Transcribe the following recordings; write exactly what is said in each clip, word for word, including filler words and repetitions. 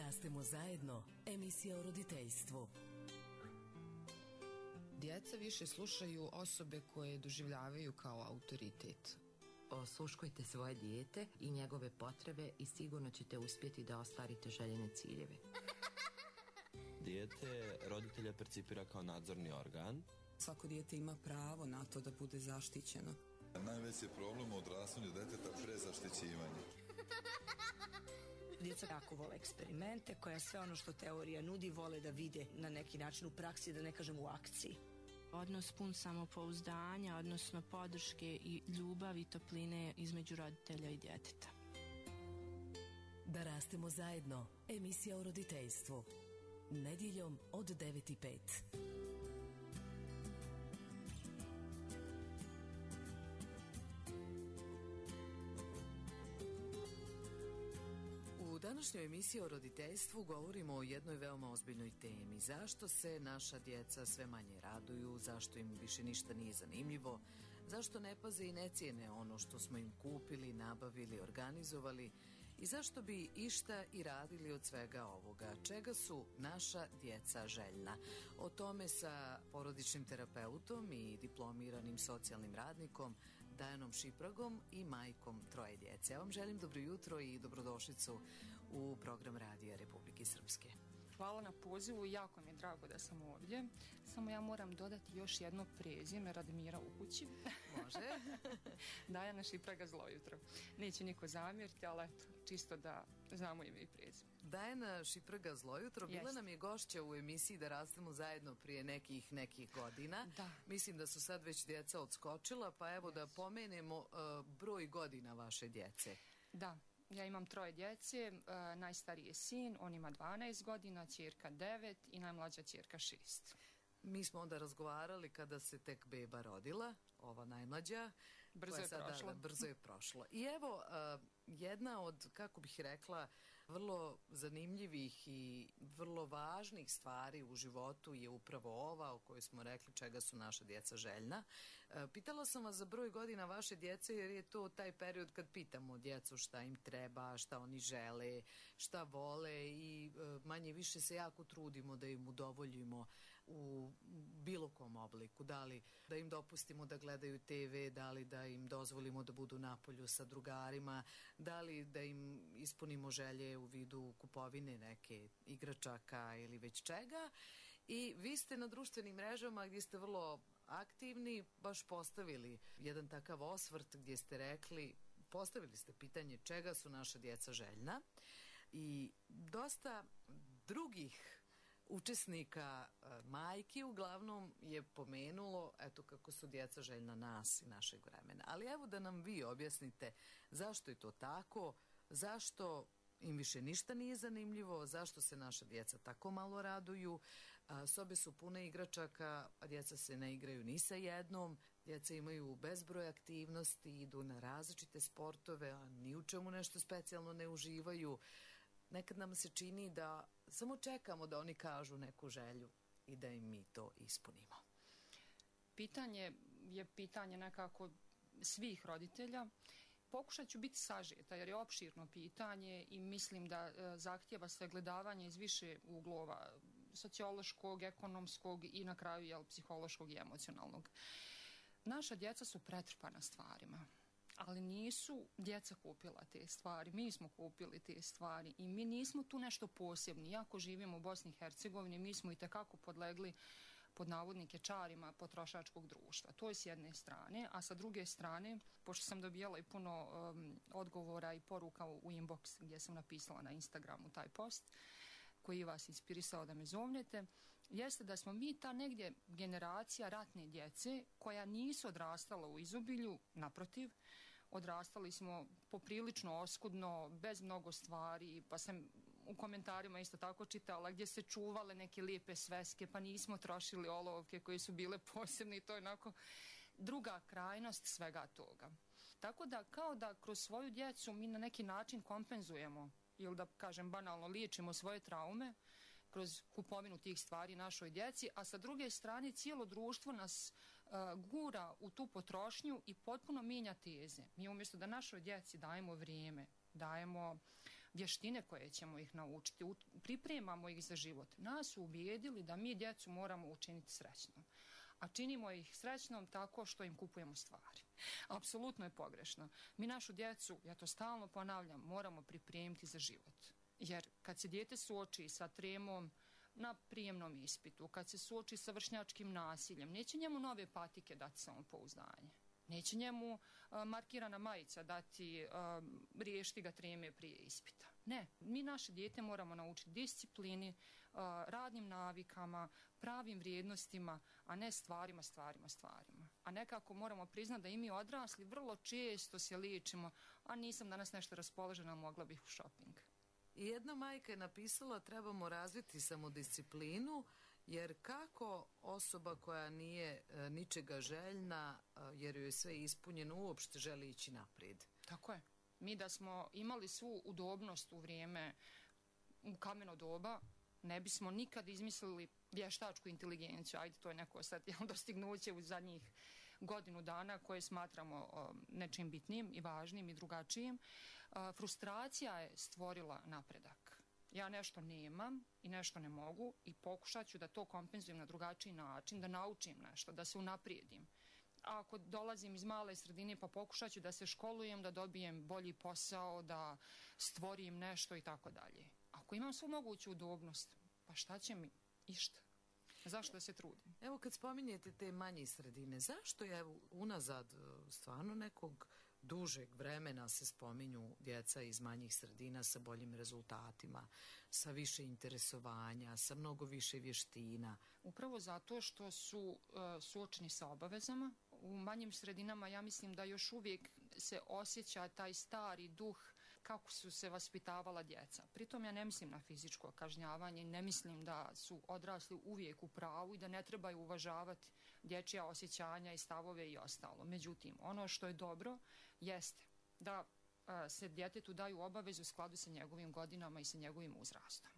rastemo zajedno, emisija o roditeljstvu. Djeca više slušaju osobe koje doživljavaju kao autoritet. Osluškujte svoje dijete i njegove potrebe i sigurno ćete uspjeti da ostvarite željene ciljeve. Dijete roditelja percipira kao nadzorni organ. Svako dijete ima pravo na to da bude zaštićeno. Najveći problem u odrastanju djeteta prezaštićivanje. Djeca jako vole eksperimente, koja sve ono što teorija nudi vole da vide na neki način u praksi, da ne kažem u akciji. Odnos pun samopouzdanja, odnosno podrške i ljubavi i topline između roditelja i djeteta. Da rastemo zajedno, emisija o roditeljstvu. Nedjeljom od devet i pet. U današnjoj emisiji o roditeljstvu govorimo o jednoj veoma ozbiljnoj temi. Zašto se naša djeca sve manje raduju, zašto im više ništa nije zanimljivo, zašto ne paze i ne cijene ono što smo im kupili, nabavili, organizovali i zašto bi išta i radili od svega ovoga. Čega su naša djeca željna? O tome sa porodičnim terapeutom i diplomiranim socijalnim radnikom Dajanom Šipragom i majkom troje djece. Ja vam želim dobro jutro i dobrodošlicu u program Radija Republike Srpske. Hvala na pozivu i jako mi je drago da sam ovdje. Samo ja moram dodati još jedno prezime Radmira u kući. Može. Dajana Šipraga, zlo jutro. Neće niko zamjeriti, ali eto, čisto da znamo ime i prezime. Dajana Šipraga, zlo jutro. Bila Jest. nam je gošća u emisiji Da rastemo zajedno prije nekih nekih godina. Da. Mislim da su sad već djeca odskočila, pa evo Jest. da pomenemo uh, broj godina vaše djece. Da. Ja imam troje djece, uh, najstariji je sin, on ima dvanaest godina, ćerka devet i najmlađa ćerka šest. Mi smo onda razgovarali kada se tek beba rodila, ova najmlađa. Brzo je sada, prošlo. Brzo je prošlo. I evo, uh, jedna od, kako bih rekla, vrlo zanimljivih i vrlo važnih stvari u životu je upravo ova o kojoj smo rekli čega su naša djeca željna. Uh, pitala sam vas za broj godina vaše djece jer je to taj period kad pitamo djecu šta im treba, šta oni žele, šta vole i uh, manje više se jako trudimo da im udovoljimo u bilo kom obliku. Da li da im dopustimo da gledaju te ve, da li da im dozvolimo da budu napolju sa drugarima, da li da im ispunimo želje u vidu kupovine neke igračaka ili već čega. I vi ste na društvenim mrežama gdje ste vrlo aktivni baš postavili jedan takav osvrt gdje ste rekli, postavili ste pitanje čega su naša djeca željna i dosta drugih učesnika, majki uglavnom je pomenulo eto kako su djeca željna nas i našeg vremena. Ali evo da nam vi objasnite zašto je to tako, zašto im više ništa nije zanimljivo, zašto se naša djeca tako malo raduju, a, sobe su pune igračaka, a djeca se ne igraju ni sa jednom, djeca imaju bezbroj aktivnosti, idu na različite sportove, a ni u čemu nešto specijalno ne uživaju. Nekad nam se čini da samo čekamo da oni kažu neku želju i da im mi to ispunimo. Pitanje je pitanje nekako svih roditelja. Pokušat ću biti sažeta jer je opširno pitanje i mislim da e, zahtjeva sagledavanje iz više uglova, sociološkog, ekonomskog i na kraju jel, psihološkog i emocionalnog. Naša djeca su pretrpana stvarima. Ali nisu djeca kupila te stvari, mi smo kupili te stvari i mi nismo tu nešto posebni. Iako živimo u Bosni i Hercegovini, mi smo i tekako podlegli pod navodnike čarima potrošačkog društva. To je s jedne strane, a sa druge strane, pošto sam dobijala i puno um, odgovora i poruka u, u inbox gdje sam napisala na Instagramu taj post, koji je vas inspirisao da me zovnete, jeste da smo mi ta negdje generacija ratne djece koja nisu odrastala u izobilju, naprotiv, odrastali smo poprilično oskudno, bez mnogo stvari, pa sam u komentarima isto tako čitala gdje se čuvale neke lijepe sveske, pa nismo trošili olovke koje su bile posebne i to je onako druga krajnost svega toga. Tako da kao da kroz svoju djecu mi na neki način kompenzujemo ili da kažem banalno liječimo svoje traume kroz kupovinu tih stvari našoj djeci, a sa druge strane cijelo društvo nas uh, gura u tu potrošnju i potpuno mijenja teze. Mi umjesto da našoj djeci dajemo vrijeme, dajemo vještine koje ćemo ih naučiti, pripremamo ih za život. Nas su ubijedili da mi djecu moramo učiniti srećnom. A činimo ih srećnom tako što im kupujemo stvari. Apsolutno je pogrešno. Mi našu djecu, ja to stalno ponavljam, moramo pripremiti za život. Jer kad se dijete suoči sa tremom na prijemnom ispitu, kad se suoči sa vršnjačkim nasiljem, neće njemu nove patike dati samopouzdanje. Neće njemu uh, markirana majica dati, uh, riješiti ga treme prije ispita. Ne, mi naše dijete moramo naučiti disciplini, uh, radnim navikama, pravim vrijednostima, a ne stvarima, stvarima, stvarima. A nekako moramo priznati da i mi odrasli vrlo često se liječimo, a nisam danas nešto raspoložena, mogla bih u shopping. I jedna majka je napisala trebamo razviti samodisciplinu, jer kako osoba koja nije e, ničega željna, e, jer joj je sve ispunjeno, uopšte želi ići naprijed. Tako je. Mi da smo imali svu udobnost u vrijeme u kameno doba, ne bismo nikad izmislili vještačku inteligenciju. Ajde, to je neko sad dostignuće u zadnjih godinu dana koje smatramo o, nečim bitnim i važnim i drugačijim. A, frustracija je stvorila napredak. Ja nešto nemam i nešto ne mogu i pokušat ću da to kompenzujem na drugačiji način, da naučim nešto, da se unaprijedim. A ako dolazim iz male sredine, pa pokušat ću da se školujem, da dobijem bolji posao, da stvorim nešto i tako dalje. Ako imam svu moguću udobnost, pa šta će mi? Išta. Zašto da se trudim? Evo kad spominjete te manje sredine, zašto je evo, unazad stvarno nekog dužeg vremena se spominju djeca iz manjih sredina sa boljim rezultatima, sa više interesovanja, sa mnogo više vještina? Upravo zato što su uh, suočeni sa obavezama. U manjim sredinama ja mislim da još uvijek se osjeća taj stari duh kako su se vaspitavala djeca. Pritom ja ne mislim na fizičko kažnjavanje, ne mislim da su odrasli uvijek u pravu i da ne trebaju uvažavati dječja osjećanja i stavove i ostalo. Međutim, ono što je dobro jeste da a, se djetetu daju obavezu u skladu sa njegovim godinama i sa njegovim uzrastom.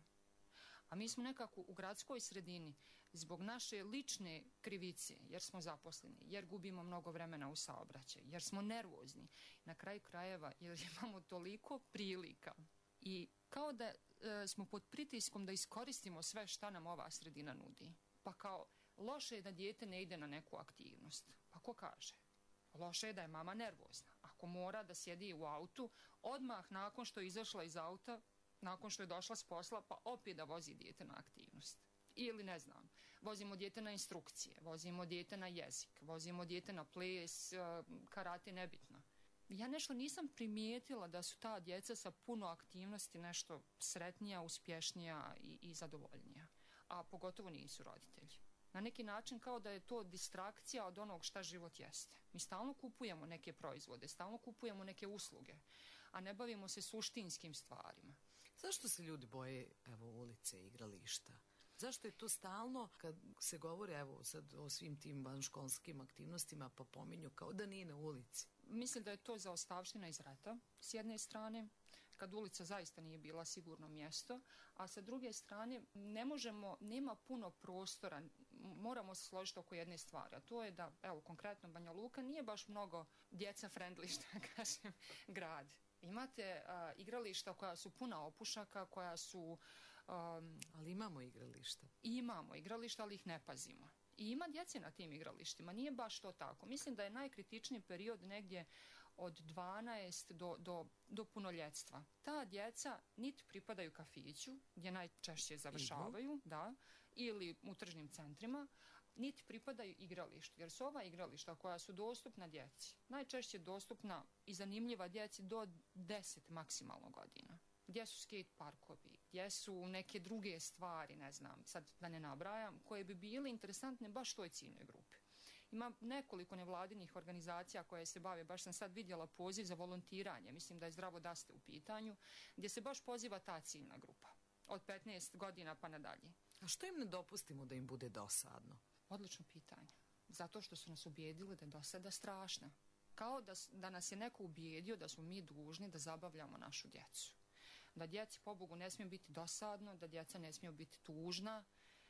A mi smo nekako u gradskoj sredini zbog naše lične krivice, jer smo zaposleni, jer gubimo mnogo vremena u saobraćaju, jer smo nervozni, na kraju krajeva jer imamo toliko prilika i kao da e, smo pod pritiskom da iskoristimo sve šta nam ova sredina nudi. Pa kao, loše je da dijete ne ide na neku aktivnost. Pa ko kaže? Loše je da je mama nervozna. Ako mora da sjedi u autu, odmah nakon što je izašla iz auta, nakon što je došla s posla, pa opet da vozi dijete na aktivnost. Ili ne znam, vozimo dijete na instrukcije, vozimo dijete na jezik, vozimo dijete na ples, karate, nebitno. Ja nešto nisam primijetila da su ta djeca sa puno aktivnosti nešto sretnija, uspješnija i, i zadovoljnija. A pogotovo nisu roditelji. Na neki način kao da je to distrakcija od onog šta život jeste. Mi stalno kupujemo neke proizvode, stalno kupujemo neke usluge, a ne bavimo se suštinskim stvarima. Zašto se ljudi boje evo, ulice i igrališta? Zašto je to stalno, kad se govori evo, sad o svim tim vanškolskim aktivnostima, pa pominju kao da nije na ulici? Mislim da je to zaostavština iz rata, s jedne strane, kad ulica zaista nije bila sigurno mjesto, a sa druge strane ne možemo, nema puno prostora, moramo se složiti oko jedne stvari, a to je da, evo, konkretno Banja Luka nije baš mnogo djeca friendly, što kažem, grad. Imate a, igrališta koja su puna opušaka, koja su... Um, ali imamo igrališta. Imamo igrališta, ali ih ne pazimo. I ima djece na tim igralištima, nije baš to tako. Mislim da je najkritičniji period negdje od dvanaest do, do, do punoljetstva. Ta djeca niti pripadaju kafiću, gdje najčešće završavaju, da, ili u tržnim centrima, niti pripadaju igralištu, jer su ova igrališta koja su dostupna djeci, najčešće dostupna i zanimljiva djeci do deset maksimalno godina. Gdje su skate parkovi, gdje su neke druge stvari, ne znam, sad da ne nabrajam, koje bi bile interesantne baš toj ciljnoj grupi. Ima nekoliko nevladinih organizacija koje se bave, baš sam sad vidjela poziv za volontiranje, mislim da je Zdravo da ste u pitanju, gdje se baš poziva ta ciljna grupa, od petnaest godina pa nadalje. A što im ne dopustimo da im bude dosadno? Odlično pitanje. Zato što su nas ubijedili da je dosada strašna. Kao da, da nas je neko ubijedio da smo mi dužni da zabavljamo našu djecu. Da djeci, pobogu, ne smije biti dosadno, da djeca ne smiju biti tužna,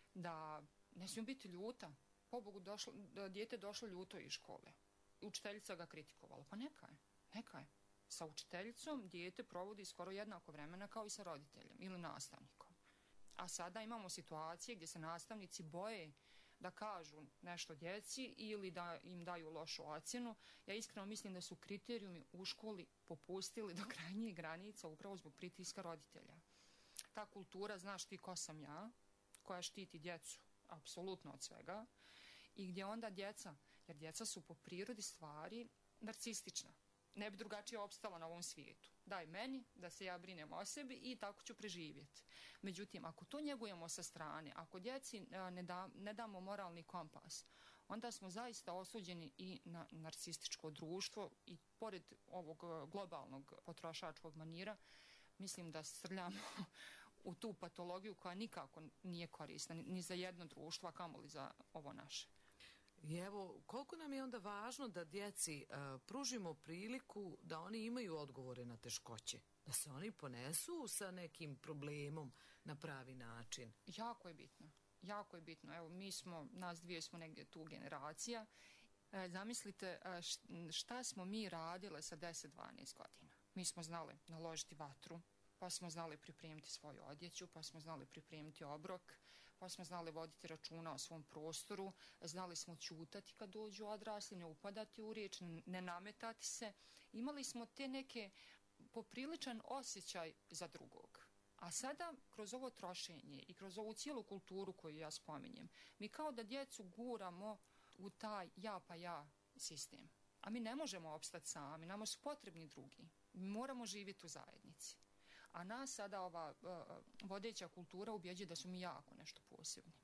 da ne smiju biti ljuta. Pobogu, došlo, da dijete došlo ljuto iz škole. Učiteljica ga kritikovala. Pa neka je, neka je. Sa učiteljicom dijete provodi skoro jednako vremena kao i sa roditeljem ili nastavnikom. A sada imamo situacije gdje se nastavnici boje da kažu nešto djeci ili da im daju lošu ocjenu. Ja iskreno mislim da su kriterijumi u školi popustili do krajnjih granica upravo zbog pritiska roditelja. Ta kultura, znaš ti ko sam ja, koja štiti djecu apsolutno od svega, i gdje onda djeca, jer djeca su po prirodi stvari narcistična. Ne bi drugačije opstala na ovom svijetu. Daj meni da se ja brinem o sebi i tako ću preživjeti. Međutim, ako to njegujemo sa strane, ako djeci ne, da, ne damo moralni kompas, onda smo zaista osuđeni i na narcističko društvo i pored ovog globalnog potrošačkog manira, mislim da srljamo u tu patologiju koja nikako nije korisna ni za jedno društvo, a kamoli za ovo naše. I evo, koliko nam je onda važno da djeci uh, pružimo priliku da oni imaju odgovore na teškoće, da se oni ponesu sa nekim problemom na pravi način. Jako je bitno, jako je bitno. Evo, mi smo, nas dvije smo negdje tu generacija. E, zamislite šta smo mi radile sa deset do dvanaest godina. Mi smo znali naložiti vatru, pa smo znali pripremiti svoju odjeću, pa smo znali pripremiti obrok, pa smo znali voditi računa o svom prostoru, znali smo ćutati kad dođu odrasli, ne upadati u riječ, ne nametati se. Imali smo te neke popriličan osjećaj za drugog. A sada, kroz ovo trošenje i kroz ovu cijelu kulturu koju ja spominjem, mi kao da djecu guramo u taj ja pa ja sistem. A mi ne možemo opstati sami, nama su potrebni drugi. Mi moramo živjeti u zajednici. A nas sada ova uh, vodeća kultura ubjeđuje da su mi jako nešto posebni.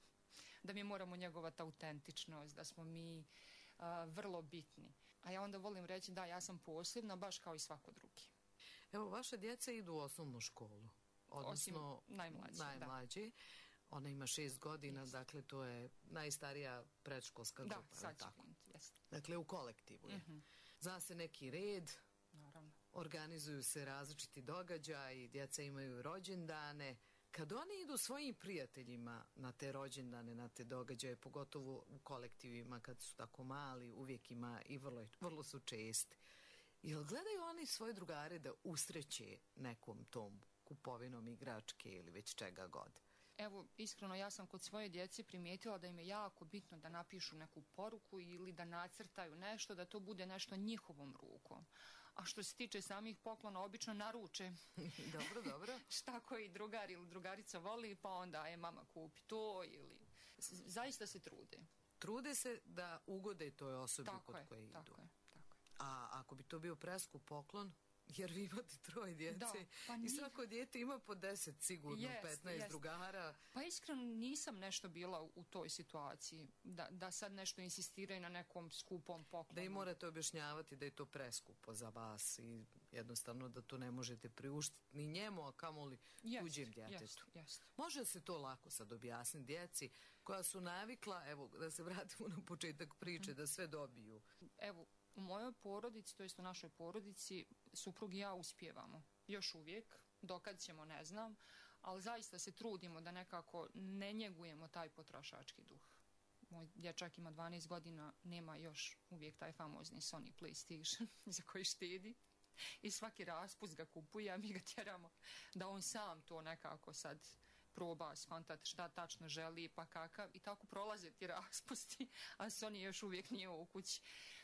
Da mi moramo njegovati autentičnost, da smo mi uh, vrlo bitni. A ja onda volim reći da ja sam posebna baš kao i svako drugi. Evo, vaše djece idu u osnovnu školu. Odnosno, osim najmlađe. najmlađe. Ona ima šest godina, yes. Dakle to je najstarija predškolska grupa. Da, sad ću finiti, jeste. Dakle, u kolektivu je. Mm-hmm. Zna se neki red. Naravno. Organizuju se različiti događaji, djeca imaju rođendane. Kad oni idu svojim prijateljima na te rođendane, na te događaje, pogotovo u kolektivima kad su tako mali, uvijek ima i vrlo, vrlo su česti. Jel gledaju oni svoje drugare da usreće nekom tom kupovinom igračke ili već čega god? Evo, iskreno, ja sam kod svoje djece primijetila da im je jako bitno da napišu neku poruku ili da nacrtaju nešto, da to bude nešto njihovom rukom. A što se tiče samih poklona, obično naruče. Dobro, dobro. Šta koji drugar ili drugarica voli, pa onda je mama kupi to ili... Zaista se trude. Trude se da ugode toj osobi tako kod je, koje idu. Tako je, tako je. A ako bi to bio preskup poklon, jer vi imate troje djece da, pa i svako dijete ima po deset sigurno, yes, petnaest yes. drugara. Pa iskreno nisam nešto bila u toj situaciji, da, da sad nešto insistiraju na nekom skupom poklonu. Da i morate objašnjavati da je to preskupo za vas i jednostavno da to ne možete priuštiti ni njemu, a kamoli yes, tuđem djetetu. Yes, yes. Može se to lako sad objasniti djeci koja su navikla, evo da se vratimo na početak priče, mm. da sve dobiju. Evo, u mojoj porodici, to jest u našoj porodici, suprug i ja uspijevamo. Još uvijek, dokad ćemo ne znam, ali zaista se trudimo da nekako ne njegujemo taj potrošački duh. Moj dječak ima dvanaest godina, nema još uvijek taj famozni Sony PlayStation za koji štedi. I svaki raspust ga kupuje, a mi ga tjeramo da on sam to nekako sad proba skontati šta tačno želi, pa kakav. I tako prolaze ti raspusti, a Sony još uvijek nije u kući.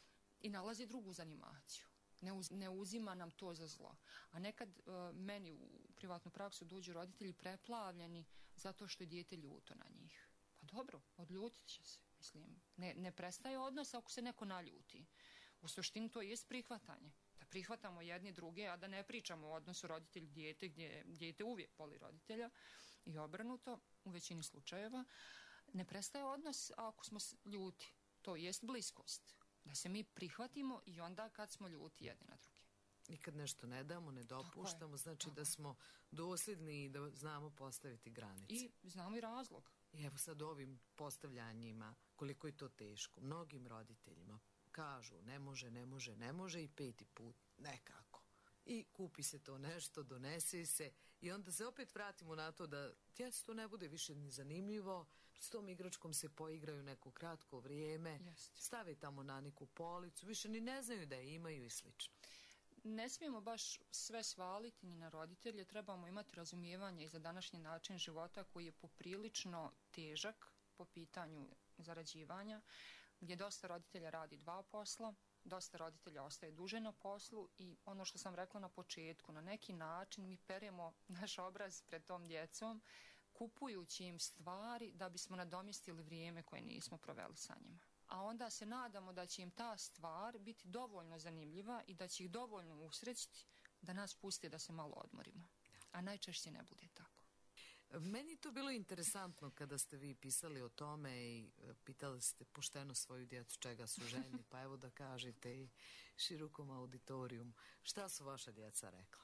I nalazi drugu zanimaciju. Ne, uz, ne uzima nam to za zlo. A nekad uh, meni u privatnu praksu dođu roditelji preplavljeni zato što je dijete ljuto na njih. Pa dobro, odljutit će se. Mislim, ne, ne prestaje odnos ako se neko naljuti. U suštini to jest prihvatanje. Da prihvatamo jedni druge, a da ne pričamo o odnosu roditelj-dijete, gdje dijete uvijek voli roditelja i obrnuto, u većini slučajeva. Ne prestaje odnos ako smo ljuti. To jest bliskost. Da se mi prihvatimo i onda kad smo ljuti jedni na drugi. I kad nešto ne damo, ne dopuštamo, znači da smo dosljedni i da znamo postaviti granice. I znamo i razlog. I evo sad ovim postavljanjima, koliko je to teško. Mnogim roditeljima kažu ne može, ne može, ne može i peti put nekako. I kupi se to nešto, donese se i onda se opet vratimo na to da djecu to ne bude više ni zanimljivo, s tom igračkom se poigraju neko kratko vrijeme, Jest. stave tamo na neku policu, više ni ne znaju da je imaju i slično. ne smijemo baš sve svaliti ni na roditelje, trebamo imati razumijevanje i za današnji način života koji je poprilično težak po pitanju zarađivanja, gdje dosta roditelja radi dva posla, dosta roditelja ostaje duže na poslu i ono što sam rekla na početku, na neki način mi peremo naš obraz pred tom djecom, kupujući im stvari da bismo nadomjestili vrijeme koje nismo proveli sa njima. A onda se nadamo da će im ta stvar biti dovoljno zanimljiva i da će ih dovoljno usrećiti da nas pusti da se malo odmorimo. A najčešće ne bude tako. Meni to bilo interesantno kada ste vi pisali o tome i pitali ste pošteno svoju djecu čega su željni, pa evo da kažete i širokom auditorijumu. Šta su vaša djeca rekla?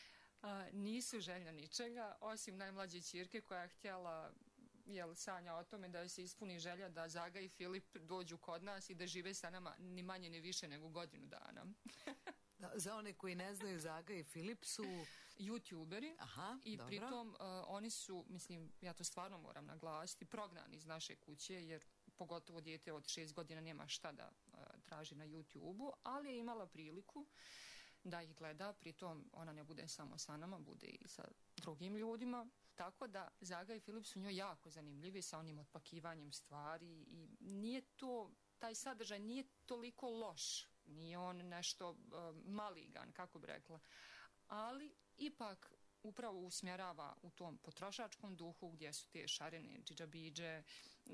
A, nisu željna ničega, osim najmlađe ćirke koja je htjela, jel, sanja o tome da se ispuni želja da Zaga i Filip dođu kod nas i da žive sa nama ni manje ni više nego godinu dana. Da, za one koji ne znaju, Zaga i Filip su youtuberi. Aha, i dobro. Pritom uh, oni su, mislim, ja to stvarno moram naglasiti, prognani iz naše kuće, jer pogotovo dijete od šest godina nema šta da uh, traži na YouTubeu, ali je imala priliku da ih gleda, pritom ona ne bude samo sa nama, bude i sa drugim ljudima. Tako da Zaga i Filip su njoj jako zanimljivi sa onim otpakivanjem stvari i nije to, taj sadržaj nije toliko loš, nije on nešto uh, maligan, kako bi rekla, ali ipak upravo usmjerava u tom potrošačkom duhu gdje su te šarene džidžabidže, uh,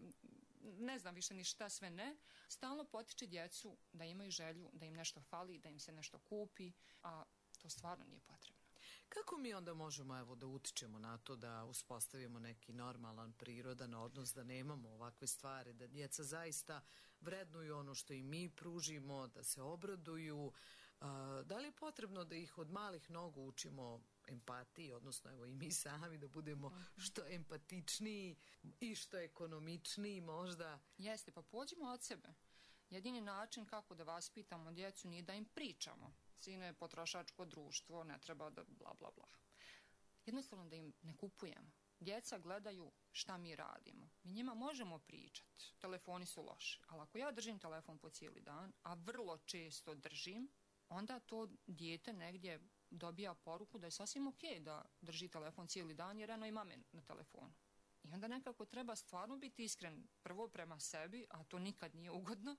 ne znam više ni šta sve ne, stalno potiče djecu da imaju želju, da im nešto fali, da im se nešto kupi, a to stvarno nije potrebno. Kako mi onda možemo, evo, da utičemo na to da uspostavimo neki normalan, prirodan odnos, da nemamo ovakve stvari, da djeca zaista vrednuju ono što i mi pružimo, da se obraduju? A, da li je potrebno da ih od malih nogu učimo empatiji, odnosno evo i mi sami da budemo što empatičniji i što ekonomičniji možda? Jeste, pa pođimo od sebe. Jedini način kako da vaspitamo djecu nije da im pričamo. Sine, potrošačko društvo, ne treba da bla bla bla. Jednostavno da im ne kupujemo. Djeca gledaju šta mi radimo. Mi njima možemo pričati. Telefoni su loši. Ali ako ja držim telefon po cijeli dan, a vrlo često držim, onda to dijete negdje dobija poruku da je sasvim ok da drži telefon cijeli dan jer eno i mame na telefonu. I onda nekako treba stvarno biti iskren prvo prema sebi, a to nikad nije ugodno.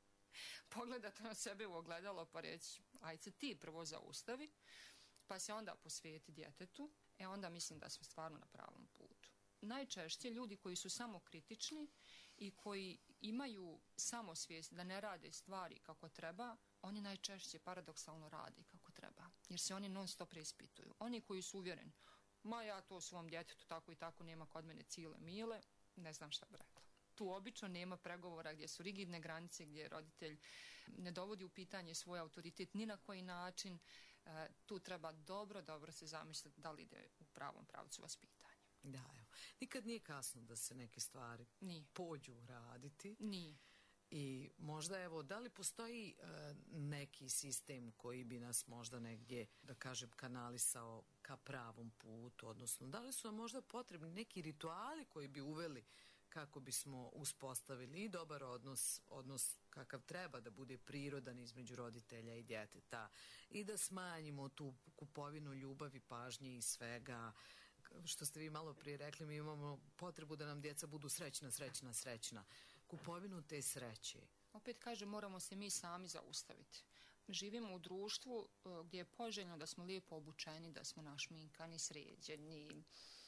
Pogledati na sebe u ogledalo pa reći aj se ti prvo zaustavi, pa se onda posvijeti djetetu, e onda mislim da smo stvarno na pravom putu. Najčešće ljudi koji su samokritični i koji imaju samosvijest da ne rade stvari kako treba, oni najčešće paradoksalno rade kako treba, jer se oni non stop preispituju. Oni koji su uvjereni, ma ja to svom djetetu tako i tako nema kod mene cile mile, ne znam šta bi rekla. Tu obično nema pregovora gdje su rigidne granice, gdje roditelj ne dovodi u pitanje svoj autoritet ni na koji način. E, tu treba dobro, dobro se zamisliti da li ide u pravom pravcu vaspitanja. Da, evo. Nikad nije kasno da se neke stvari nije. Pođu raditi. Nije. I možda, evo, da li postoji e, neki sistem koji bi nas možda negdje, da kažem, kanalisao ka pravom putu, odnosno da li su nam možda potrebni neki rituali koji bi uveli kako bismo uspostavili i dobar odnos, odnos kakav treba da bude prirodan između roditelja i djeteta i da smanjimo tu kupovinu ljubavi, pažnje i svega. Što ste vi malo prije rekli, mi imamo potrebu da nam djeca budu srećna, srećna, srećna. Kupovinu te sreće. Opet kažem, moramo se mi sami zaustaviti. Živimo u društvu gdje je poželjno da smo lijepo obučeni, da smo našminkani, sređeni,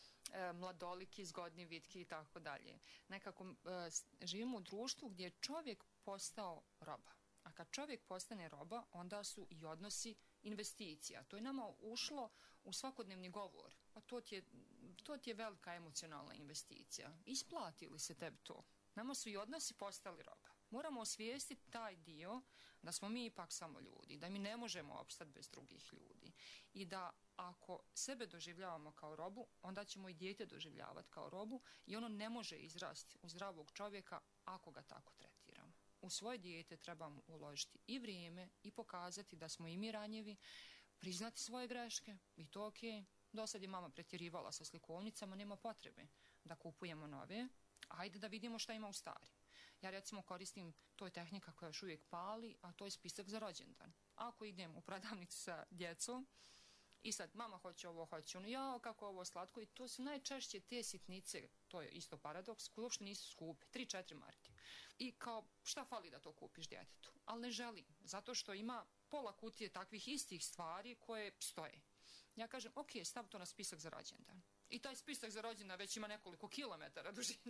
mladoliki, zgodni, vitki i tako dalje. Nekako uh, živimo u društvu gdje je čovjek postao roba. A kad čovjek postane roba, onda su i odnosi investicija. To je nama ušlo u svakodnevni govor. A to ti je, to ti je velika emocionalna investicija. Isplati li se tebi to? Nama su i odnosi postali roba. Moramo osvijestiti taj dio da smo mi ipak samo ljudi, da mi ne možemo opstati bez drugih ljudi i da ako sebe doživljavamo kao robu, onda ćemo i dijete doživljavati kao robu i ono ne može izrasti u zdravog čovjeka ako ga tako tretiramo. U svoje dijete trebamo uložiti i vrijeme i pokazati da smo i mi ranjivi, priznati svoje greške i to ok. Dosad je mama pretjerivala sa slikovnicama, nema potrebe da kupujemo nove, ajde da vidimo šta ima u starim. Ja recimo koristim, to je tehnika koja još uvijek pali, a to je spisak za rođendan. ako idem u prodavnicu sa djecom i sad mama hoće ovo, hoće ono, jao kako ovo slatko, i to su najčešće te sitnice, to je isto paradoks, koje uopšte nisu skupe, tri četiri marke. I kao, šta fali da to kupiš djetetu? Ali ne želim, zato što ima pola kutije takvih istih stvari koje stoje. Ja kažem, ok, stav to na spisak za rođendan. I taj spisak za rođendan već ima nekoliko kilometara dužine.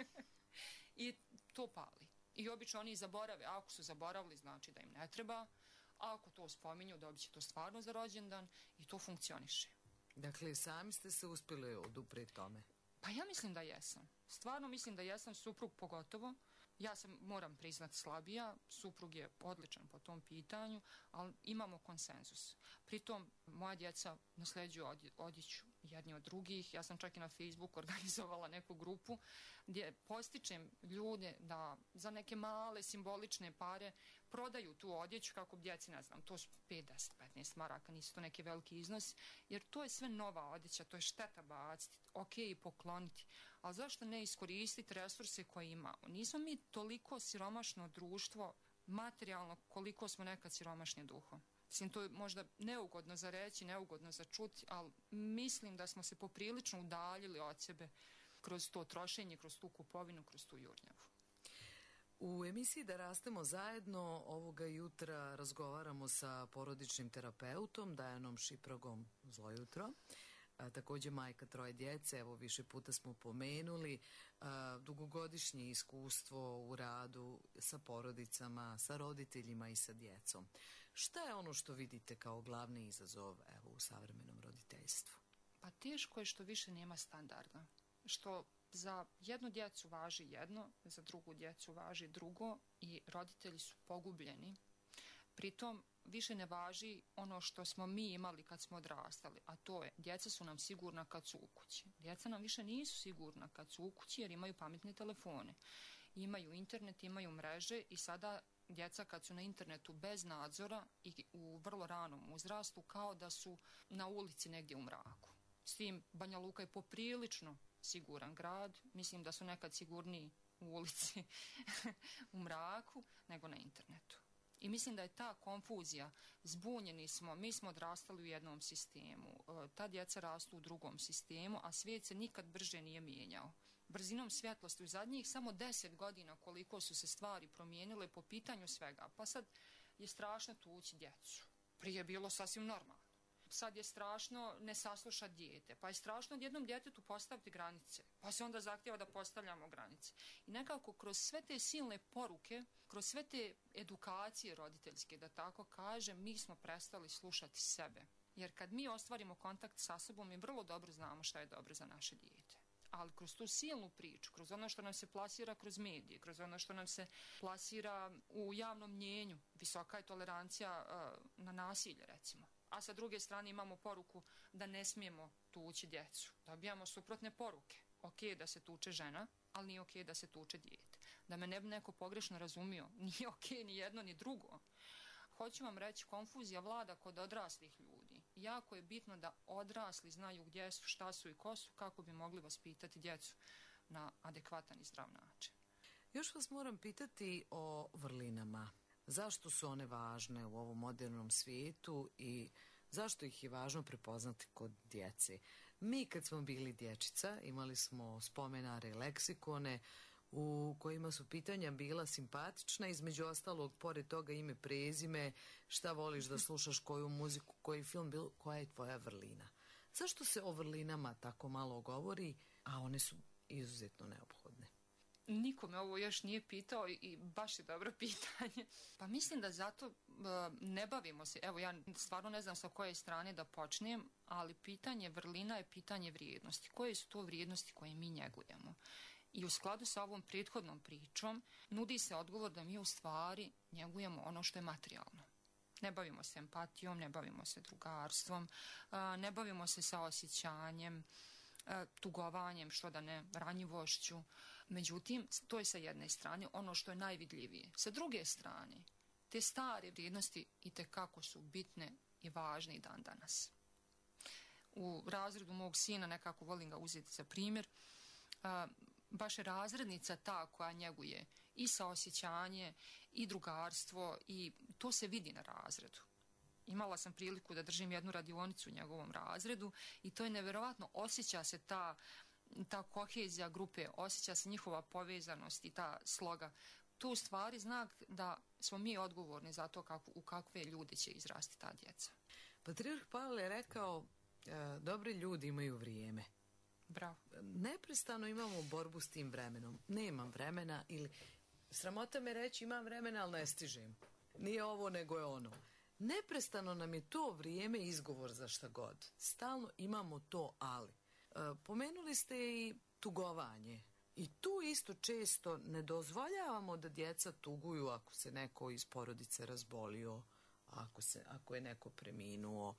I to pali. I obično oni zaborave, a ako su zaboravili, znači da im ne treba, a ako to spominju, dobit će to stvarno za rođendan i to funkcioniše. Dakle, sami ste se uspjeli oduprijeti tome? Pa ja mislim da jesam. Stvarno mislim da jesam, suprug pogotovo. Ja sam, moram priznati, slabija, suprug je odličan po tom pitanju, ali imamo konsenzus. Pritom, moja djeca nasljeđuju odjeću jedni od drugih. Ja sam čak i na Facebooku organizovala neku grupu gdje postičem ljude da za neke male simbolične pare prodaju tu odjeću kako bi djeci, ne znam, to su pet, deset, petnaest maraka, nisu to neki veliki iznos, jer to je sve nova odjeća, to je šteta baciti, ok, pokloniti, ali zašto ne iskoristiti resurse koje imamo? Nismo mi toliko siromašno društvo, materijalno, koliko smo nekad siromašni duhom. Mislim, to je možda neugodno za reći, neugodno za čuti, ali mislim da smo se poprilično udaljili od sebe kroz to trošenje, kroz tu kupovinu, kroz tu jurnjavu. U emisiji Da rastemo zajedno ovoga jutra razgovaramo sa porodičnim terapeutom Dajanom Šipragom. Zlo jutro. A, također majka troje djece, evo više puta smo pomenuli, a, dugogodišnje iskustvo u radu sa porodicama, sa roditeljima i sa djecom. Šta je ono što vidite kao glavni izazov evo, u savremenom roditeljstvu? Pa teško je što više nema standarda. Što za jednu djecu važi jedno, za drugu djecu važi drugo i roditelji su pogubljeni. Pritom više ne važi ono što smo mi imali kad smo odrastali, a to je djeca su nam sigurna kad su u kući. Djeca nam više nisu sigurna kad su u kući jer imaju pametne telefone. Imaju internet, imaju mreže i sada djeca kad su na internetu bez nadzora i u vrlo ranom uzrastu kao da su na ulici negdje u mraku. S tim Banja Luka je poprilično siguran grad, mislim da su nekad sigurniji u ulici u mraku nego na internetu. I mislim da je ta konfuzija, zbunjeni smo, mi smo odrastali u jednom sistemu, ta djeca rastu u drugom sistemu, a svijet se nikad brže nije mijenjao. Brzinom svjetlosti u zadnjih samo deset godina koliko su se stvari promijenile po pitanju svega, pa sad je strašno tući djecu. Prije je bilo sasvim normalno. Sad je strašno ne saslušati dijete, pa je strašno jednom djetetu postaviti granice, pa se onda zahtjeva da postavljamo granice. I nekako kroz sve te silne poruke, kroz sve te edukacije roditeljske, da tako kažem, mi smo prestali slušati sebe. Jer kad mi ostvarimo kontakt sa sobom, mi vrlo dobro znamo šta je dobro za naše dijete. Ali kroz tu silnu priču, kroz ono što nam se plasira kroz medije, kroz ono što nam se plasira u javnom mnjenju, visoka je tolerancija uh, na nasilje, recimo. A sa druge strane imamo poruku da ne smijemo tući djecu. Dobijamo suprotne poruke. Ok da se tuče žena, ali nije ok da se tuče dijete. Da me ne bi neko pogrešno razumio, nije ok ni jedno ni drugo. Hoću vam reći, konfuzija vlada kod odraslih ljudi. Jako je bitno da odrasli znaju gdje su, šta su i ko su, kako bi mogli vaspitati djecu na adekvatan i zdrav način. Još vas moram pitati o vrlinama. Zašto su one važne u ovom modernom svijetu i zašto ih je važno prepoznati kod djece? Mi kad smo bili dječica imali smo spomenare i leksikone u kojima su pitanja bila simpatična, između ostalog, pored toga ime, prezime, šta voliš da slušaš, koju muziku, koji film, bil, koja je tvoja vrlina. Zašto se o vrlinama tako malo govori, a one su izuzetno neophodne? Niko me ovo još nije pitao i baš je dobro pitanje. Pa mislim da zato uh, ne bavimo se, evo ja stvarno ne znam sa koje strane da počnem, ali pitanje vrlina je pitanje vrijednosti. Koje su to vrijednosti koje mi njegujemo? I u skladu sa ovom prethodnom pričom nudi se odgovor da mi u stvari njegujemo ono što je materijalno. Ne bavimo se empatijom, ne bavimo se drugarstvom, uh, ne bavimo se saosjećanjem, uh, tugovanjem, što da ne, ranjivošću. Međutim, to je sa jedne strane ono što je najvidljivije. Sa druge strane, te stare vrijednosti itekako su bitne i važne i dan danas. U razredu mog sina, nekako volim ga uzeti za primjer, a, baš je razrednica ta koja njeguje i saosjećanje i drugarstvo i to se vidi na razredu. Imala sam priliku da držim jednu radionicu u njegovom razredu i to je neverovatno, osjeća se ta, ta kohezija grupe, osjeća se njihova povezanost i ta sloga. To u stvari znak da smo mi odgovorni za to kako, u kakve ljude će izrasti ta djeca. Patrijarh Pavle je rekao, e, dobri ljudi imaju vrijeme. Bravo. Neprestano imamo borbu s tim vremenom. Nemam vremena ili sramota me reći imam vremena, ali ne stižem. Nije ovo nego je ono. Neprestano nam je to vrijeme izgovor za šta god. Stalno imamo to ali. E, pomenuli ste i tugovanje. I tu isto često ne dozvoljavamo da djeca tuguju ako se neko iz porodice razbolio, ako, se, ako je neko preminuo.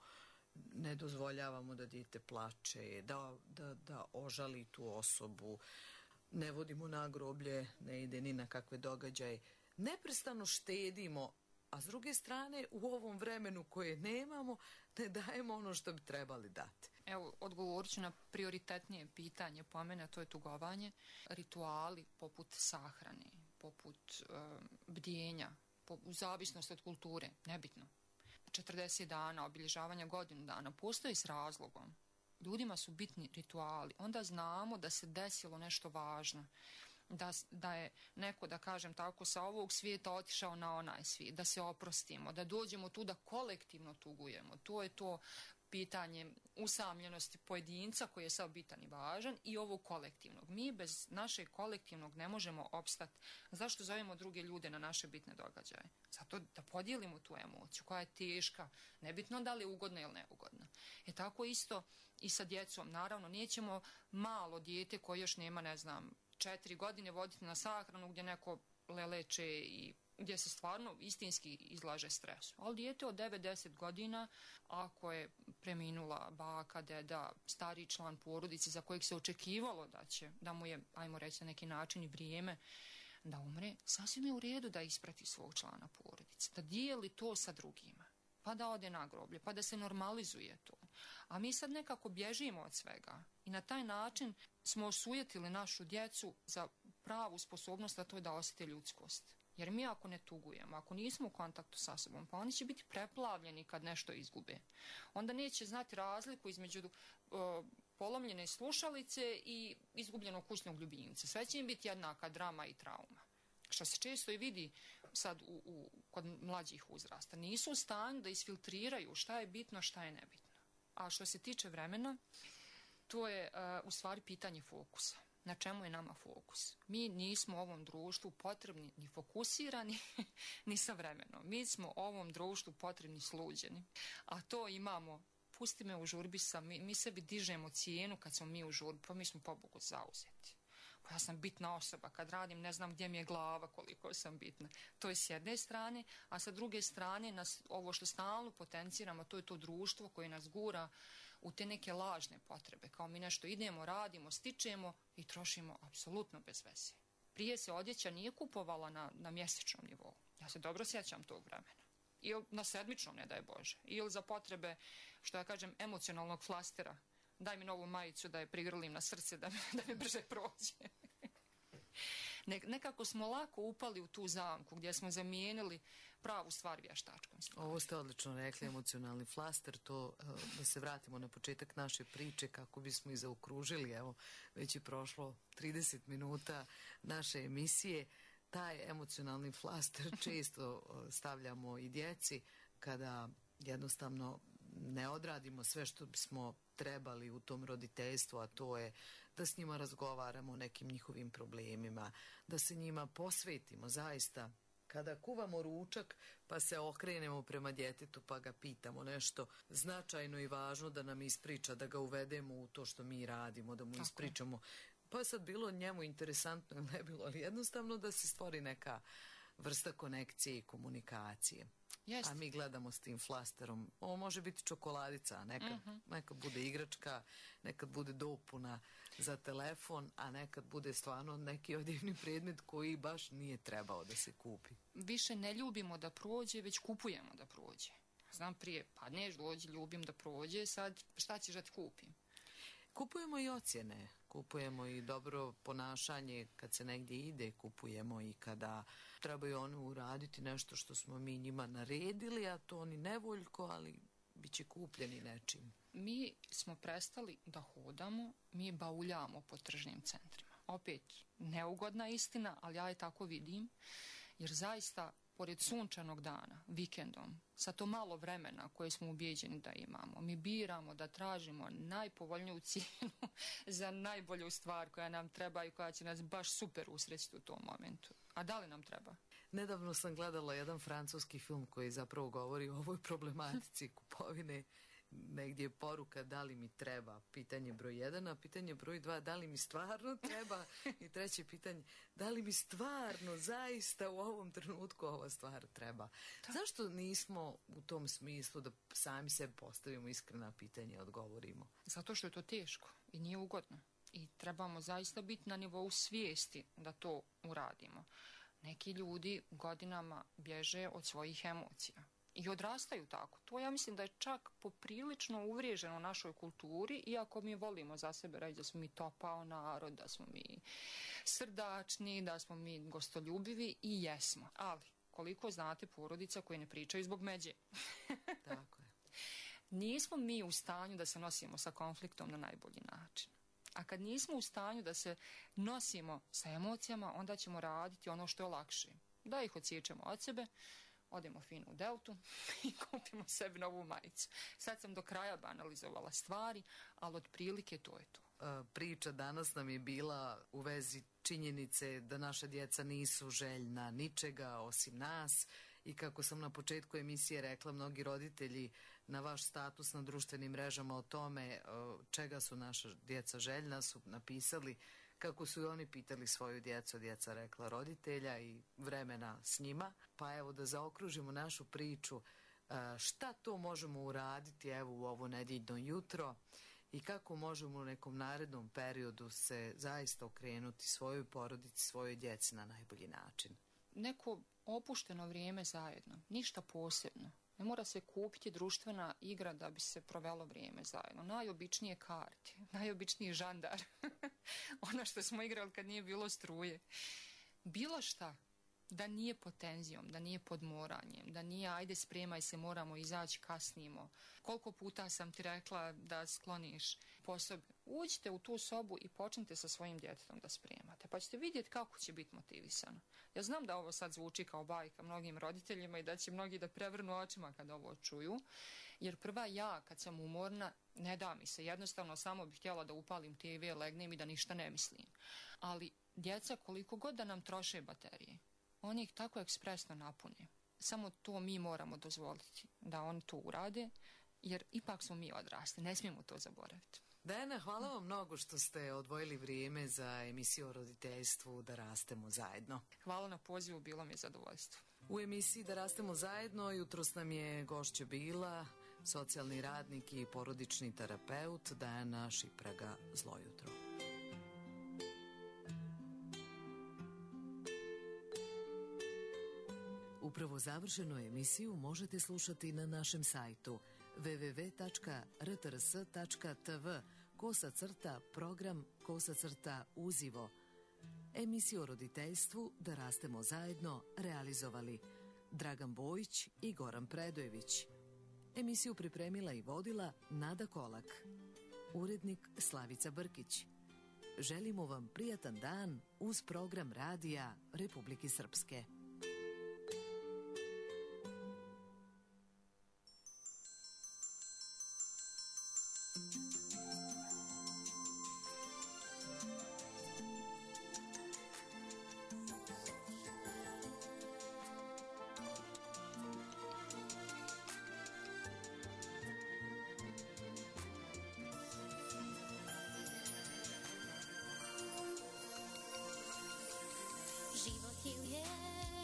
Ne dozvoljavamo da dijete plače, da, da, da ožali tu osobu. Ne vodimo na groblje, ne ide ni na kakve događaje. Neprestano štedimo, a s druge strane u ovom vremenu koje nemamo ne dajemo ono što bi trebali dati. Evo, odgovorit ću na prioritetnije pitanje po mene, to je tugovanje. Rituali poput sahrane, poput e, bdjenja, po, u zavisnosti od kulture, nebitno. četrdeset dana, obilježavanja godinu dana, postoji s razlogom. Ljudima su bitni rituali. Onda znamo da se desilo nešto važno. Da, da je neko, da kažem tako, sa ovog svijeta otišao na onaj svijet, da se oprostimo, da dođemo tu da kolektivno tugujemo. To je to pitanje usamljenosti pojedinca koji je sad bitan i važan i ovog kolektivnog. Mi bez našeg kolektivnog ne možemo opstati. Zašto zovemo druge ljude na naše bitne događaje? Zato da podijelimo tu emociju koja je teška, nebitno da li je ugodna ili neugodna. E tako isto i sa djecom. Naravno, nećemo malo dijete koje još nema, ne znam, četiri godine voditi na sahranu gdje neko leleče i gdje se stvarno istinski izlaže stresu. Ali dijete od devet do deset godina, ako je preminula baka, deda, stariji član porodice za kojeg se očekivalo da će, da mu je, ajmo reći na neki način i vrijeme da umre, sasvim je u redu da isprati svog člana porodice, da dijeli to sa drugima, pa da ode na groblje, pa da se normalizuje to. A mi sad nekako bježimo od svega i na taj način smo osujetili našu djecu za pravu sposobnost, a to je da osjete ljudskost. Jer mi ako ne tugujemo, ako nismo u kontaktu sa sobom, pa oni će biti preplavljeni kad nešto izgube. Onda neće znati razliku između uh, polomljene slušalice i izgubljenog kućnog ljubimca. Sve će im biti jednaka drama i trauma. Što se često i vidi sad u, u, kod mlađih uzrasta. Nisu u stanju da isfiltriraju šta je bitno, šta je nebitno. A što se tiče vremena, to je uh, u stvari pitanje fokusa. Na čemu je nama fokus? Mi nismo ovom društvu potrebni ni fokusirani, ni sa vremenom. Mi smo ovom društvu potrebni sluđeni. A to imamo, pusti me u žurbi sam, mi, mi sebi dižemo cijenu kad smo mi u žurbi, pa mi smo pobogu zauzeti. Pa ja sam bitna osoba, kad radim ne znam gdje mi je glava, koliko sam bitna. To je s jedne strane, a sa druge strane nas, ovo što stalno potenciramo, to je to društvo koje nas gura u te neke lažne potrebe, kao mi nešto idemo, radimo, stičemo i trošimo apsolutno bez veze. Prije se odjeća nije kupovala na, na mjesečnom nivou. Ja se dobro sjećam tog vremena. Ili na sedmičnom, ne daj Bože. Ili za potrebe, što ja kažem, emocionalnog flastera. Daj mi novu majicu da je prigrlim na srce, da, da mi brže prođe. Ne, nekako smo lako upali u tu zamku gdje smo zamijenili pravu stvar vještačkom stvari. Ovo ste odlično rekli, emocionalni flaster, to da se vratimo na početak naše priče kako bismo i zaokružili, evo, već je prošlo trideset minuta naše emisije. Taj emocionalni flaster često stavljamo i djeci kada jednostavno ne odradimo sve što bismo trebali u tom roditeljstvu, a to je da s njima razgovaramo o nekim njihovim problemima, da se njima posvetimo zaista. Kada kuvamo ručak pa se okrenemo prema djetetu pa ga pitamo nešto značajno i važno da nam ispriča, da ga uvedemo u to što mi radimo, da mu Tako. ispričamo. Pa sad bilo njemu interesantno ili ne bilo, ali jednostavno da se stvori neka vrsta konekcije i komunikacije. Jest. A mi gledamo s tim flasterom. Ovo može biti čokoladica, a nekad, uh-huh. nekad bude igračka, nekad bude dopuna za telefon, a nekad bude stvarno neki odjevni predmet koji baš nije trebao da se kupi. Više ne ljubimo da prođe, već kupujemo da prođe. Znam prije, pa neš dođi, ljubim da prođe, sad šta ćeš da ti kupim? Kupujemo i ocjene. kupujemo i dobro ponašanje kad se negdje ide, kupujemo i kada trebaju oni uraditi nešto što smo mi njima naredili, a to oni nevoljko, ali bit će kupljeni nečim. Mi smo prestali da hodamo, mi bauljamo po tržnim centrima. Opet, neugodna istina, ali ja je tako vidim, jer zaista, pored sunčanog dana, vikendom, sa to malo vremena koje smo ubijeđeni da imamo, mi biramo da tražimo najpovoljniju cijenu za najbolju stvar koja nam treba i koja će nas baš super usrećiti u tom momentu. A da li nam treba? Nedavno sam gledala jedan francuski film koji zapravo govori o ovoj problematici kupovine. Negdje je poruka da li mi treba, pitanje broj jedan, a pitanje broj dva, da li mi stvarno treba, i treće pitanje, da li mi stvarno zaista u ovom trenutku ova stvar treba. Da. Zašto nismo u tom smislu da sami sebi postavimo iskrena pitanja i odgovorimo? Zato što je to teško i nije ugodno i trebamo zaista biti na nivou svijesti da to uradimo. Neki ljudi godinama bježe od svojih emocija. I odrastaju tako. To ja mislim da je čak poprilično uvriježeno u našoj kulturi, iako mi volimo za sebe reći da smo mi topao narod, da smo mi srdačni, da smo mi gostoljubivi i jesmo. Ali, koliko znate porodica koje ne pričaju zbog međe? Tako je. Nismo mi u stanju da se nosimo sa konfliktom na najbolji način. A kad nismo u stanju da se nosimo sa emocijama, onda ćemo raditi ono što je lakše. Da ih odsječemo od sebe, odemo fino u Deltu i kupimo sebi novu majicu. Sad sam do kraja banalizovala stvari, ali otprilike to je to. Priča danas nam je bila u vezi činjenice da naša djeca nisu željna ničega osim nas, i kako sam na početku emisije rekla, mnogi roditelji na vaš status na društvenim mrežama o tome čega su naša djeca željna su napisali kako su i oni pitali svoju djecu, djeca rekla roditelja i vremena s njima. Pa evo da zaokružimo našu priču, šta to možemo uraditi evo u ovo nedjeljno jutro i kako možemo u nekom narednom periodu se zaista okrenuti svojoj porodici, svojoj djeci na najbolji način. Neko opušteno vrijeme zajedno, ništa posebno. Ne mora se kupiti društvena igra da bi se provelo vrijeme zajedno. Najobičnije karte, najobičniji žandar. Ono što smo igrali kad nije bilo struje. Bilo šta, da nije pod tenzijom, da nije pod moranjem, da nije ajde spremaj se, moramo izaći, kasnimo. Koliko puta sam ti rekla da skloniš posobe. Uđite u tu sobu i počnite sa svojim djetetom da spremate, pa ćete vidjeti kako će biti motivisano. Ja znam da ovo sad zvuči kao bajka mnogim roditeljima i da će mnogi da prevrnu očima kad ovo čuju, jer prva ja kad sam umorna ne da mi se, jednostavno samo bih htjela da upalim te ve, legnem i da ništa ne mislim. Ali djeca koliko god da nam troše baterije, oni ih tako ekspresno napune. Samo to mi moramo dozvoliti da oni to urade, jer ipak smo mi odrasli, ne smijemo to zaboraviti. Dajana, hvala vam mnogo što ste odvojili vrijeme za emisiju o roditeljstvu Da rastemo zajedno. Hvala na pozivu, bilo mi je zadovoljstvo. U emisiji Da rastemo zajedno jutros nam je gošća bila socijalni radnik i porodični terapeut Dajana Šipraga. Zlo jutro. Upravo završenu emisiju možete slušati na našem sajtu w w w tačka r t r s tačka t v kosa crta program kosa crta uzivo. Emisiju o roditeljstvu Da rastemo zajedno realizovali Dragan Bojić i Goran Predojević. Emisiju pripremila i vodila Nada Kolak. Urednik Slavica Brkić. Želimo vam prijatan dan uz program radija Republike Srpske. Život je lijep.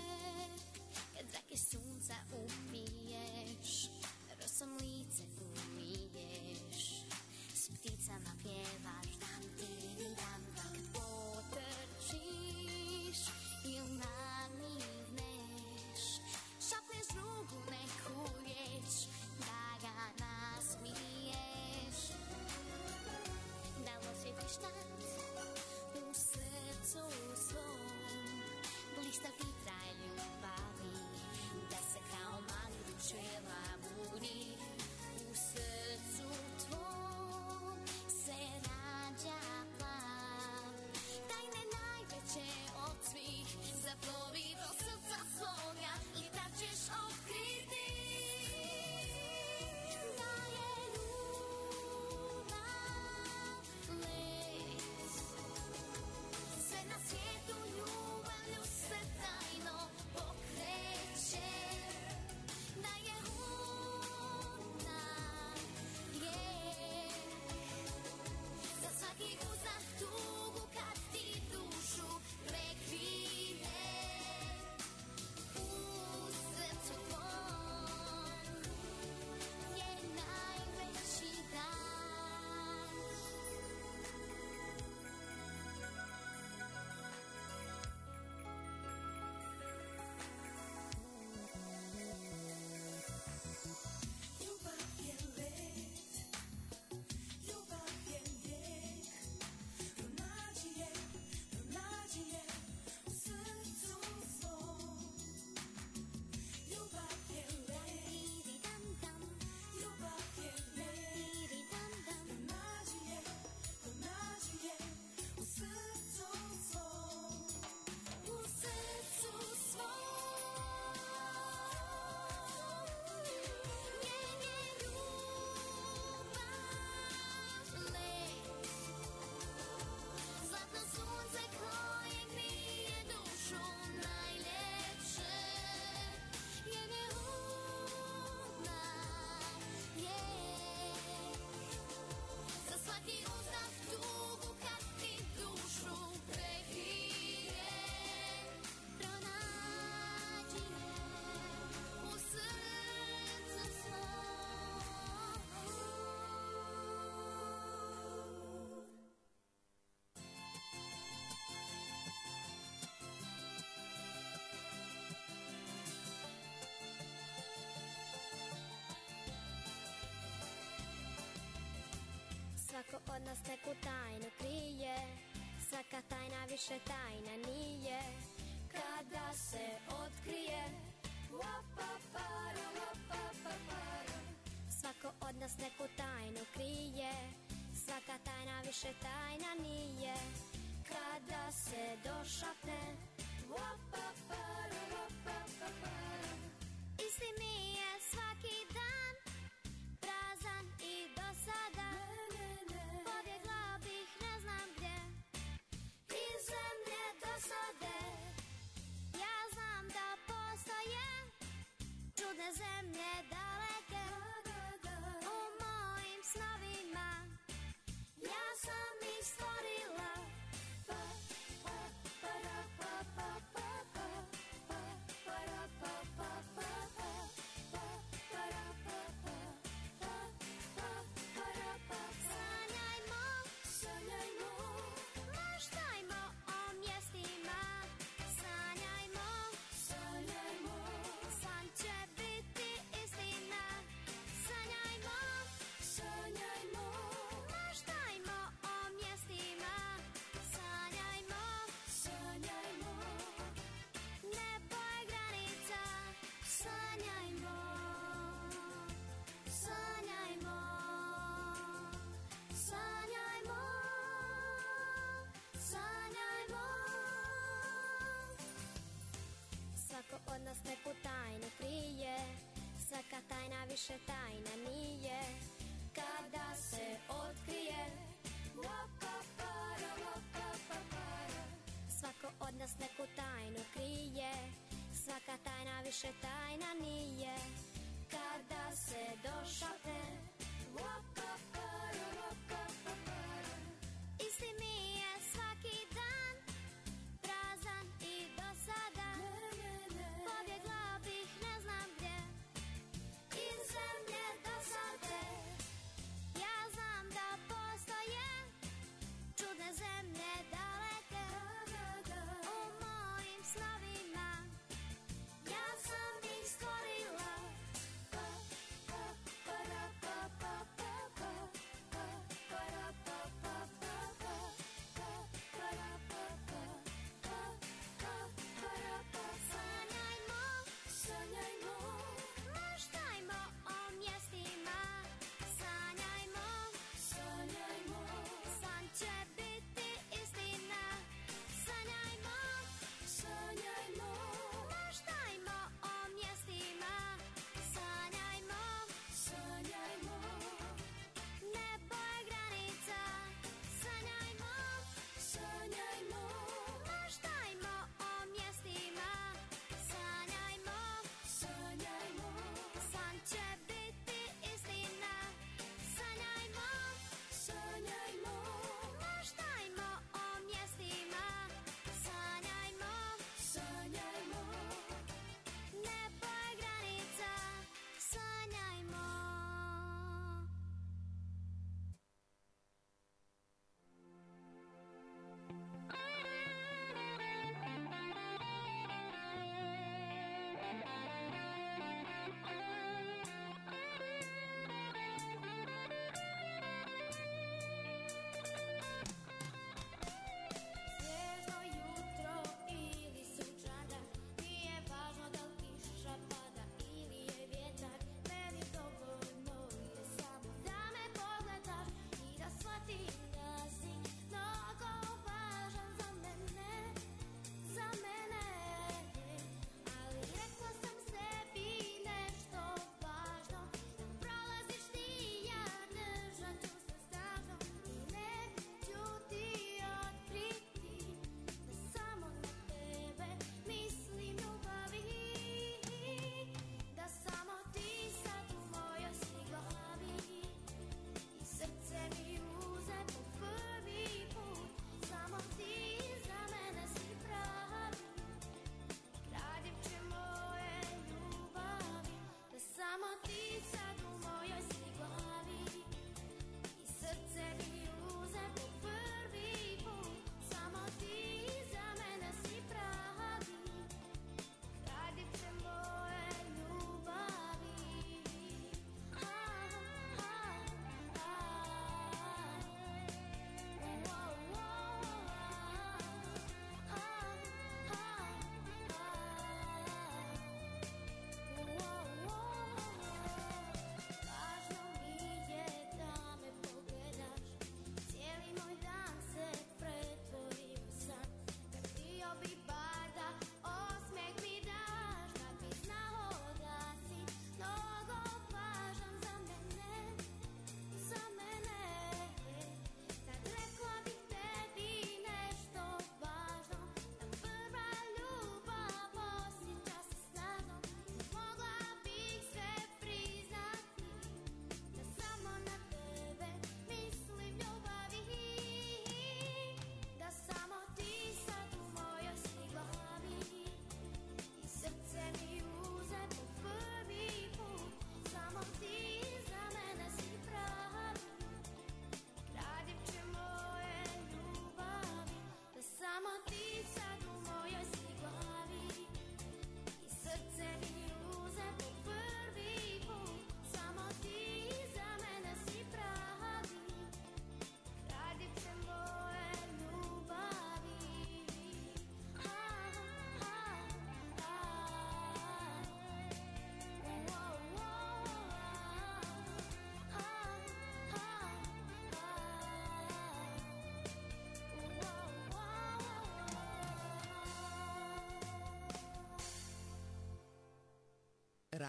od nas neku tajnu krije, svaka tajna više tajna nije. Kada se otkrije, svako od nas neku tajnu krije, svaka tajna više tajna nije. Kada se došapne, isti mi je svaki dan, prazan i dosadan. Pobjegla bih ne znam gdje, iz zemlje dosade. Ja znam da postoje čudne zemlje daleke, u mojim snovima ja sam ih stvorila. Svako od nas neku tajnu krije, svaka tajna više tajna nije. Kada se otkrije, svako od nas neku tajnu krije, svaka tajna više tajna nije. Kada se došapne, isti mi je svaki dan, prazan i dosadan. Pobjegla bih ne znam gdje, iz zemlje dosade.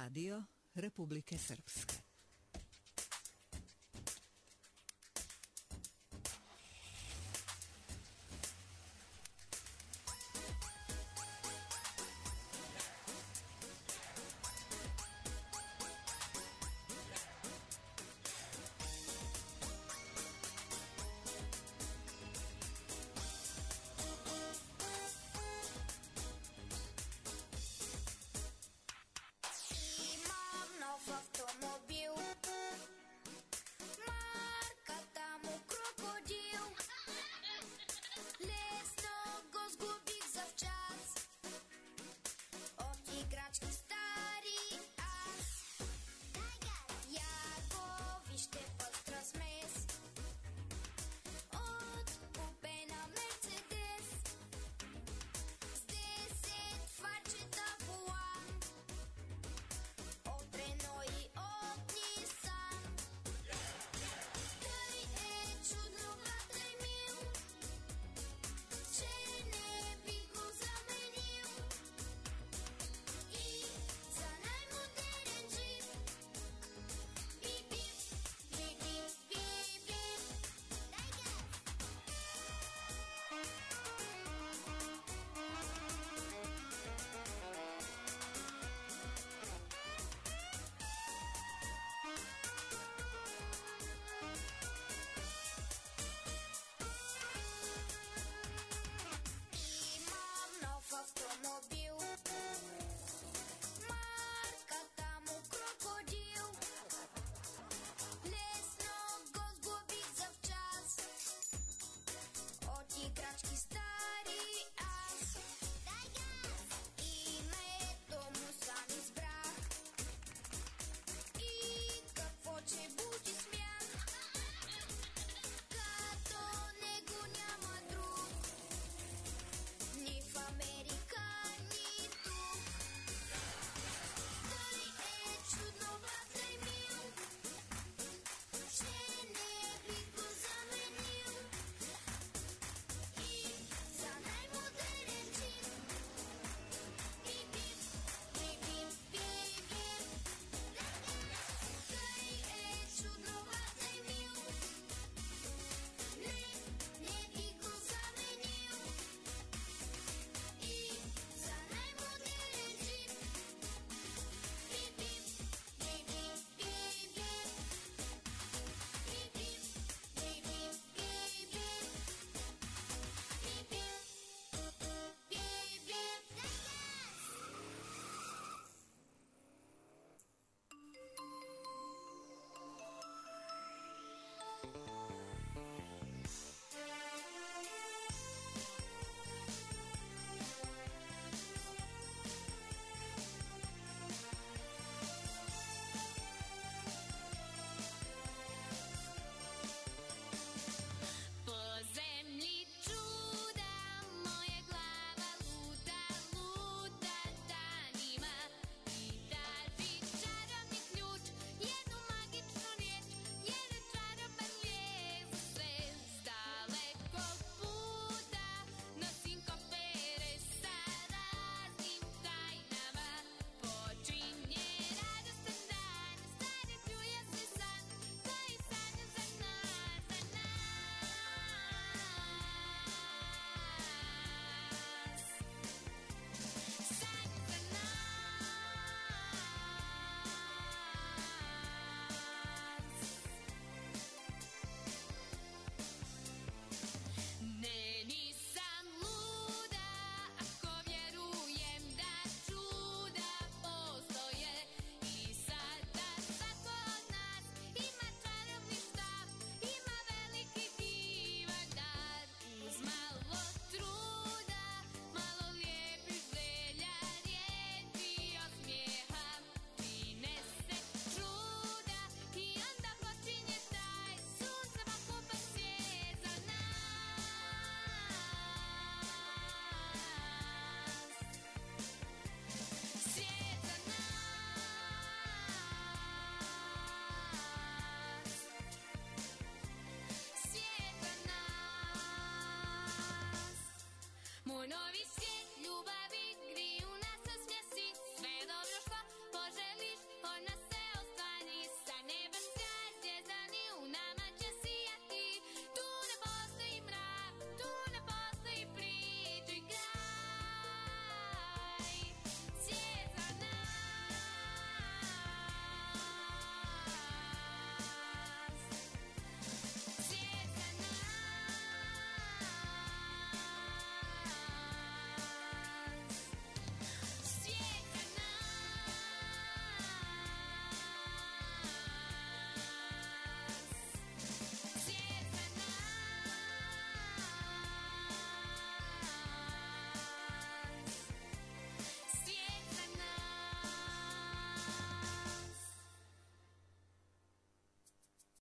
Radio Republike Srpske.